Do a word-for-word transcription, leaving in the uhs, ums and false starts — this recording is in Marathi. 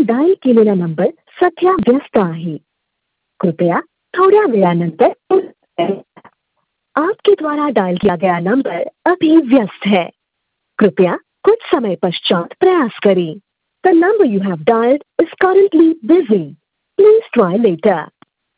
डायल केलेला नंबर सध्या व्यस्त आहे. कृपया थोड्या वेळानंतर आपके द्वारा डायल किया गया नंबर अभी व्यस्त है. कृपया कुछ समय पश्चात प्रयास करें. The number you have dialed is currently busy. Please try later.